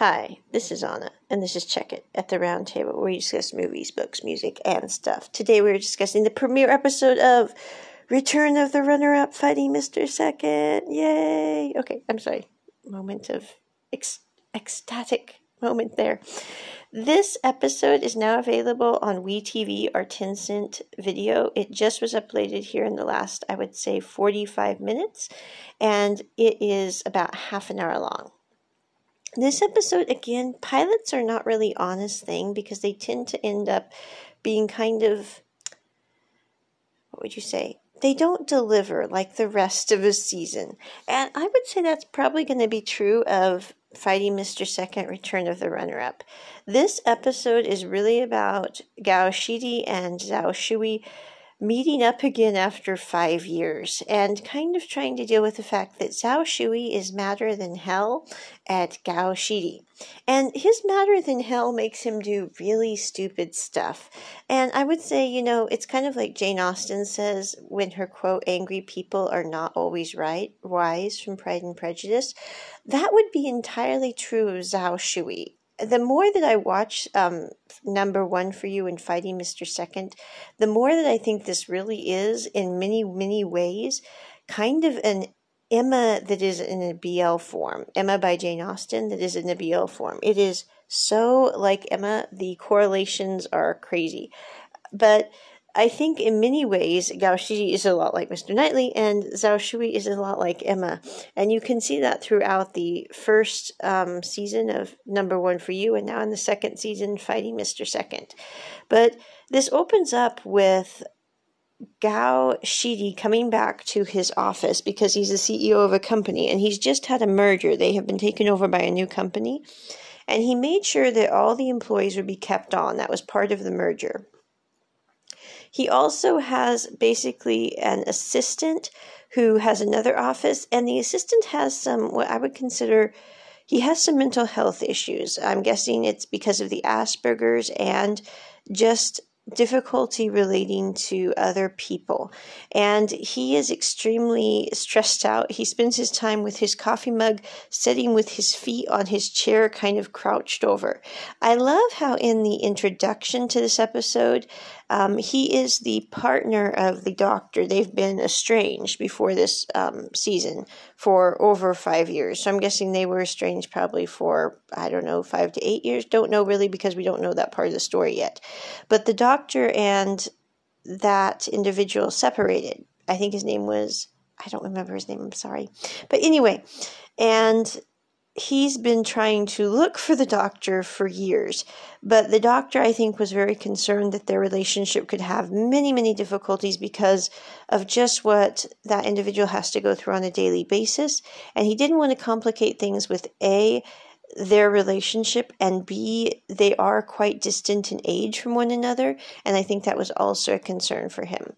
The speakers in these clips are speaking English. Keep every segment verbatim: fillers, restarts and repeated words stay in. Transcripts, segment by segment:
Hi, this is Anna, and this is Check It at the Round Table, where we discuss movies, books, music, and stuff. Today we're discussing the premiere episode of Return of the Runner-Up Fighting Mister Second. Yay! Okay, I'm sorry. Moment of ec- ecstatic moment there. This episode is now available on WeTV or Tencent Video. It just was uploaded here in the last, I would say, forty-five minutes, and it is about half an hour long. This episode, again, pilots are not really honest thing because they tend to end up being kind of, what would you say? They don't deliver like the rest of a season. And I would say that's probably going to be true of Fighting Mister Second, Return of the Runner-Up. This episode is really about Gao Shidi and Zhao Shui meeting up again after five years and kind of trying to deal with the fact that Zhao Shui is madder than hell at Gao Shidi. And his madder than hell makes him do really stupid stuff. And I would say, you know, it's kind of like Jane Austen says when her quote, angry people are not always right, wise from Pride and Prejudice. That would be entirely true of Zhao Shui. The more that I watch um, Number One for You and Fighting Mister Second, the more that I think this really is, in many, many ways, kind of an Emma that is in a B L form. Emma by Jane Austen that is in a B L form. It is so like Emma, the correlations are crazy. But I think in many ways, Gao Shidi is a lot like Mister Knightley, and Zhao Shui is a lot like Emma. And you can see that throughout the first um, season of Number One for You, and now in the second season, Fighting Mister Second. But this opens up with Gao Shidi coming back to his office because he's the C E O of a company, and he's just had a merger. They have been taken over by a new company, and he made sure that all the employees would be kept on. That was part of the merger. He also has basically an assistant who has another office, and the assistant has some, what I would consider, he has some mental health issues. I'm guessing it's because of the Asperger's and just difficulty relating to other people. And he is extremely stressed out. He spends his time with his coffee mug, sitting with his feet on his chair, kind of crouched over. I love how in the introduction to this episode, um, he is the partner of the doctor. They've been estranged before this um, season for over five years. So I'm guessing they were estranged probably for, I don't know, five to eight years. Don't know really because we don't know that part of the story yet. But the doctor and that individual separated. I think his name was, I don't remember his name, I'm sorry. But anyway, and he's been trying to look for the doctor for years. But the doctor, I think, was very concerned that their relationship could have many, many difficulties because of just what that individual has to go through on a daily basis. And he didn't want to complicate things with A, their relationship, and B, they are quite distant in age from one another. And I think that was also a concern for him.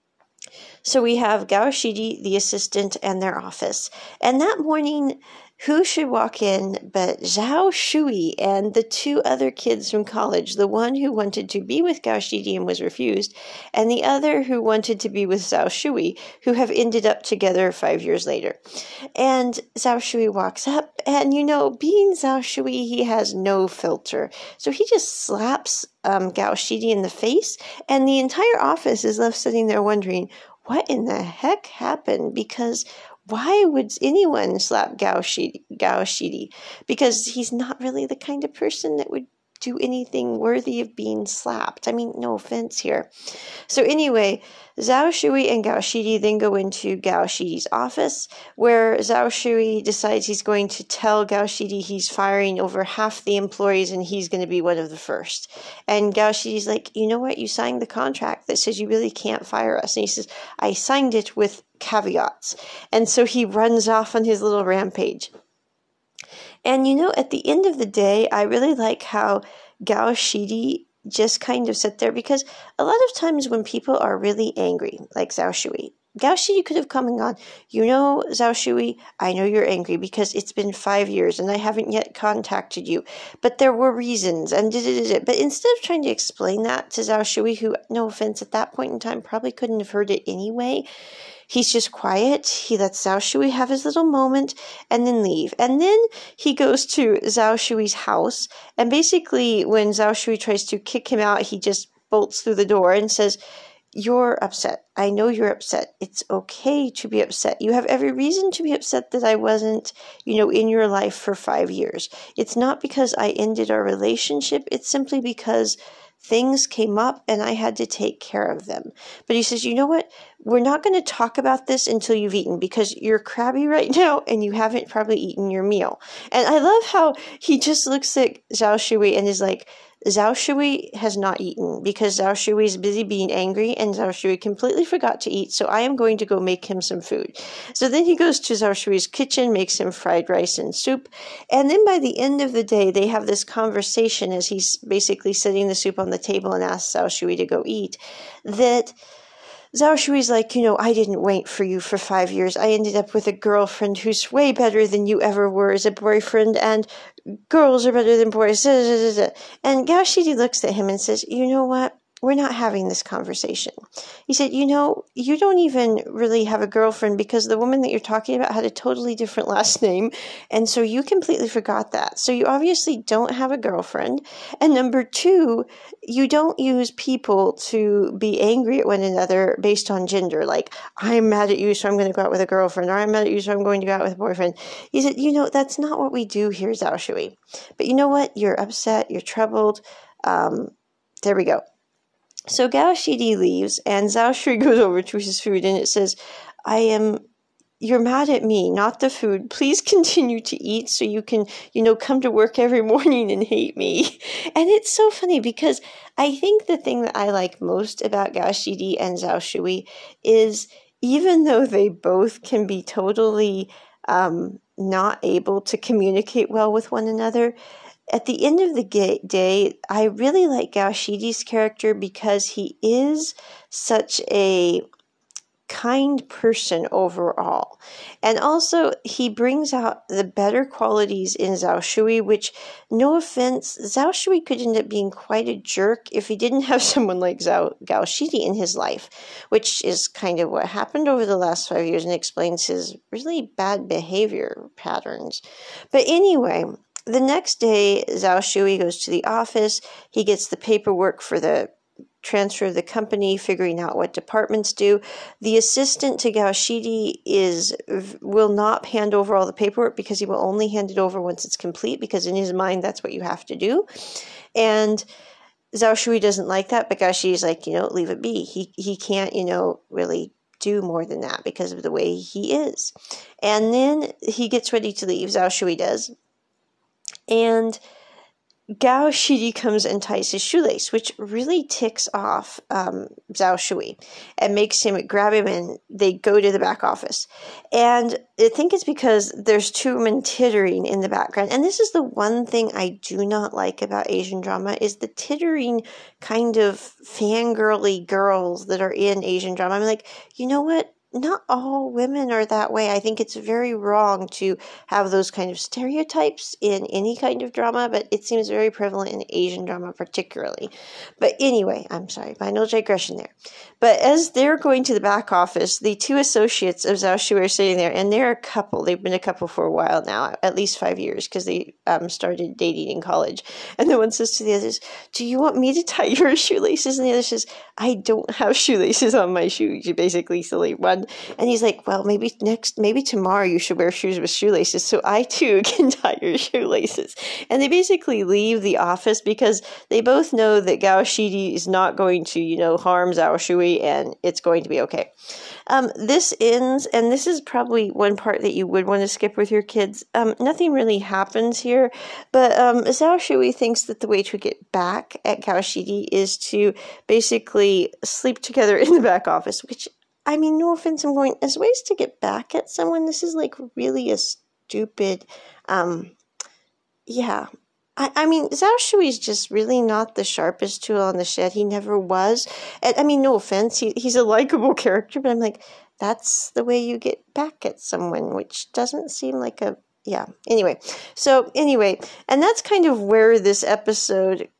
So we have Gao Shidi, the assistant, and their office. And that morning, who should walk in but Zhao Shui and the two other kids from college, the one who wanted to be with Gao Shidi and was refused, and the other who wanted to be with Zhao Shui, who have ended up together five years later. And Zhao Shui walks up, and you know, being Zhao Shui, he has no filter. So he just slaps um, Gao Shidi in the face, and the entire office is left sitting there wondering, what in the heck happened? Because why would anyone slap Gao Shidi, Gao Shidi? Because he's not really the kind of person that would do anything worthy of being slapped. I mean, no offense here. So anyway, Zhao Shui and Gao Shidi then go into Gao Shidi's office, where Zhao Shui decides he's going to tell Gao Shidi he's firing over half the employees and he's going to be one of the first. And Gao Shidi's like, you know what? You signed the contract that says you really can't fire us. And he says, I signed it with caveats. And so he runs off on his little rampage. And, you know, at the end of the day, I really like how Gao Shidi just kind of sit there, because a lot of times when people are really angry, like Zhao Shui, Gao Shidi could have come and gone, you know, Zhao Shui, I know you're angry because it's been five years and I haven't yet contacted you, but there were reasons, and da, da, da, da. But instead of trying to explain that to Zhao Shui, who, no offense, at that point in time probably couldn't have heard it anyway, he's just quiet. He lets Zhao Shui have his little moment and then leave. And then he goes to Zhao Shui's house. And basically, when Zhao Shui tries to kick him out, he just bolts through the door and says, "You're upset. I know you're upset. It's okay to be upset. You have every reason to be upset that I wasn't, you know, in your life for five years. It's not because I ended our relationship. It's simply because things came up and I had to take care of them." But he says, "You know what? We're not going to talk about this until you've eaten, because you're crabby right now and you haven't probably eaten your meal." And I love how he just looks at Zhao Shui and is like, Zhao Shui has not eaten because Zhao Shui is busy being angry and Zhao Shui completely forgot to eat, so I am going to go make him some food. So then he goes to Zhao Shui's kitchen, makes him fried rice and soup, and then by the end of the day, they have this conversation as he's basically setting the soup on the table and asks Zhao Shui to go eat, that Zhao Shui's like, you know, I didn't wait for you for five years. I ended up with a girlfriend who's way better than you ever were as a boyfriend, and girls are better than boys. And Gao Shidi looks at him and says, "You know what? We're not having this conversation." He said, "You know, you don't even really have a girlfriend because the woman that you're talking about had a totally different last name, and so you completely forgot that. So you obviously don't have a girlfriend. And number two, you don't use people to be angry at one another based on gender. Like, I'm mad at you, so I'm going to go out with a girlfriend, or I'm mad at you, so I'm going to go out with a boyfriend." He said, "You know, that's not what we do here, Zhao Shui. But you know what? You're upset. You're troubled. Um, there we go." So Gao Shidi leaves, and Zhao Shui goes over to his food, and it says, "I am, you're mad at me, not the food. Please continue to eat so you can, you know, come to work every morning and hate me." And it's so funny because I think the thing that I like most about Gao Shidi and Zhao Shui is, even though they both can be totally um, not able to communicate well with one another, at the end of the day, I really like Gao Shidi's character because he is such a kind person overall. And also, he brings out the better qualities in Zhao Shui, which, no offense, Zhao Shui could end up being quite a jerk if he didn't have someone like Zhao, Gao Shidi in his life, which is kind of what happened over the last five years and explains his really bad behavior patterns. But anyway, the next day, Zhao Shui goes to the office. He gets the paperwork for the transfer of the company, figuring out what departments do. The assistant to Gao Shidi is will not hand over all the paperwork because he will only hand it over once it's complete, because in his mind, that's what you have to do. And Zhao Shui doesn't like that, but Gao Shidi's like, you know, leave it be. He, he can't, you know, really do more than that because of the way he is. And then he gets ready to leave, Zhao Shui does. And Gao Shidi comes and ties his shoelace, which really ticks off um, Zhao Shui and makes him grab him, and they go to the back office. And I think it's because there's two women tittering in the background. And this is the one thing I do not like about Asian drama, is the tittering kind of fangirly girls that are in Asian drama. I'm like, you know what? Not all women are that way. I think it's very wrong to have those kind of stereotypes in any kind of drama, but it seems very prevalent in Asian drama particularly. But anyway, I'm sorry, final digression there. But as they're going to the back office, the two associates of Zhao Shui are sitting there, and they're a couple. They've been a couple for a while now, at least five years, because they um, started dating in college. And the one says to the others, "Do you want me to tie your shoelaces?" And the other says, "I don't have shoelaces on my shoes." You basically silly one. And he's like, "Well, maybe next, maybe tomorrow you should wear shoes with shoelaces so I too can tie your shoelaces." And they basically leave the office because they both know that Gao Shidi is not going to, you know, harm Zhao Shui, and it's going to be okay. Um, this ends, and this is probably one part that you would want to skip with your kids. Um, nothing really happens here, but um, Zhao Shui thinks that the way to get back at Gao Shidi is to basically sleep together in the back office, which, I mean, no offense, I'm going, as ways to get back at someone, this is like really a stupid, um, yeah. I, I mean, Zhao Shui is just really not the sharpest tool on the shed. He never was. And, I mean, no offense, he, he's a likable character, but I'm like, that's the way you get back at someone, which doesn't seem like a, yeah. Anyway, so anyway, and that's kind of where this episode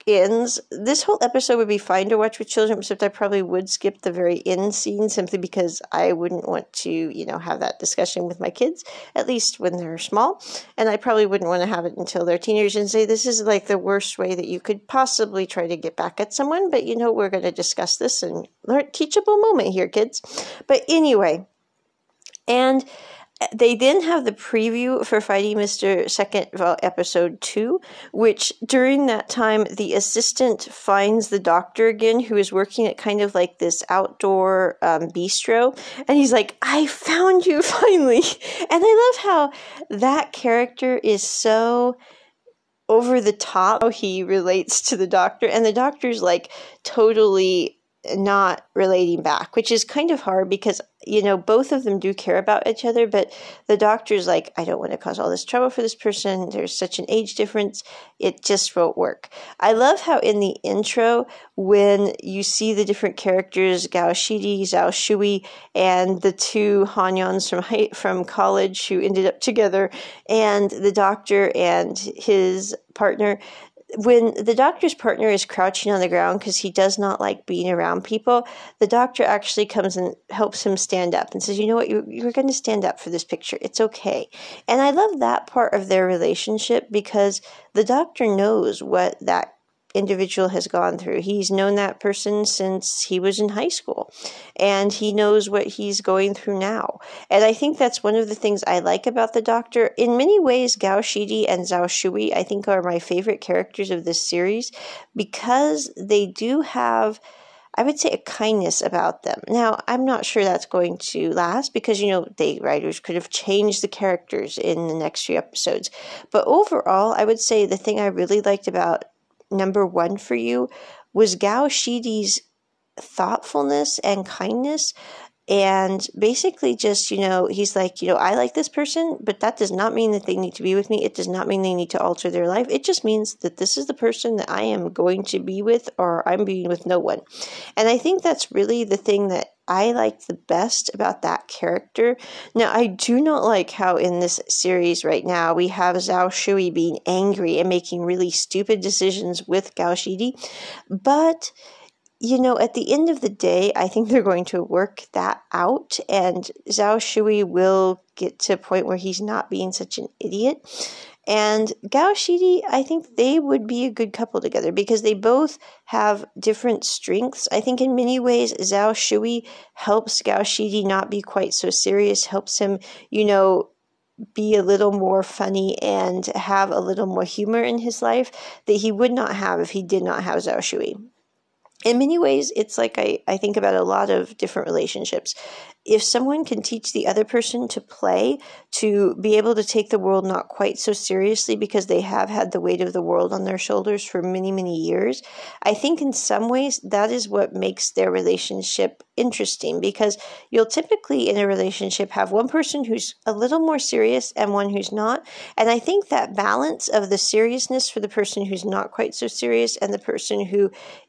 ends. This whole episode would be fine to watch with children, except I probably would skip the very end scene simply because I wouldn't want to, you know, have that discussion with my kids, at least when they're small. And I probably wouldn't want to have it until they're teenagers and say, this is like the worst way that you could possibly try to get back at someone. But, you know, we're going to discuss this and learn teachable moment here, kids. But anyway, and they then have the preview for Fighting Mister Second, well, episode two, which during that time, the assistant finds the doctor again, who is working at kind of like this outdoor um, bistro. And he's like, I found you finally. And I love how that character is so over the top, how he relates to the doctor. And the doctor's like totally not relating back, which is kind of hard because, you know, both of them do care about each other, but the doctor's like, I don't want to cause all this trouble for this person. There's such an age difference. It just won't work. I love how in the intro, when you see the different characters, Gao Shidi, Zhao Shui, and the two Hanyans from high, from college who ended up together, and the doctor and his partner, when the doctor's partner is crouching on the ground because he does not like being around people, the doctor actually comes and helps him stand up and says, you know what, you, you're going to stand up for this picture. It's okay. And I love that part of their relationship because the doctor knows what that individual has gone through. He's known that person since he was in high school, and he knows what he's going through now. And I think that's one of the things I like about the doctor. In many ways, Gao Shidi and Zhao Shui, I think, are my favorite characters of this series because they do have, I would say, a kindness about them. Now, I'm not sure that's going to last because, you know, the writers could have changed the characters in the next few episodes. But overall, I would say the thing I really liked about number one for you was Gao Shidi's thoughtfulness and kindness. And basically just, you know, he's like, you know, I like this person, but that does not mean that they need to be with me. It does not mean they need to alter their life. It just means that this is the person that I am going to be with, or I'm being with no one. And I think that's really the thing that I like the best about that character. Now, I do not like how in this series right now we have Zhao Shui being angry and making really stupid decisions with Gao Shidi. But, you know, at the end of the day, I think they're going to work that out, and Zhao Shui will get to a point where he's not being such an idiot. And Gao Shidi, I think they would be a good couple together because they both have different strengths. I think in many ways, Zhao Shui helps Gao Shidi not be quite so serious, helps him, you know, be a little more funny and have a little more humor in his life that he would not have if he did not have Zhao Shui. In many ways, it's like I, I think about a lot of different relationships. If someone can teach the other person to play, to be able to take the world not quite so seriously because they have had the weight of the world on their shoulders for many, many years, I think in some ways that is what makes their relationship interesting, because you'll typically in a relationship have one person who's a little more serious and one who's not. And I think that balance of the seriousness for the person who's not quite so serious and the person who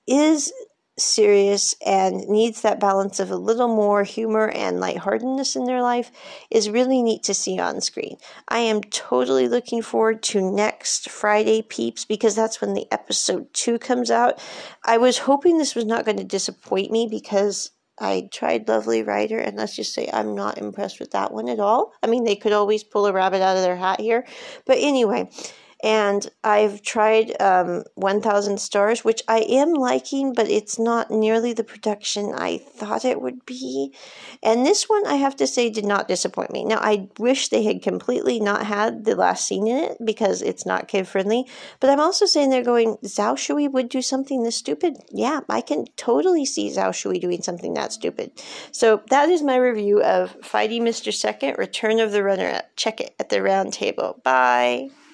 is serious and needs that balance of a little more humor and lightheartedness in their life is really neat to see on screen. I am totally looking forward to next Friday, peeps, because that's when the episode two comes out. I was hoping this was not going to disappoint me because I tried Lovely Rider, and let's just say I'm not impressed with that one at all. I mean, they could always pull a rabbit out of their hat here. But anyway, and I've tried um, one thousand Stars, which I am liking, but it's not nearly the production I thought it would be. And this one, I have to say, did not disappoint me. Now, I wish they had completely not had the last scene in it because it's not kid-friendly. But I'm also saying they're going, Zhao Shui would do something this stupid. Yeah, I can totally see Zhao Shui doing something that stupid. So that is my review of Fighting Mister Second, Return of the Runner-Up. Check it at the round table. Bye.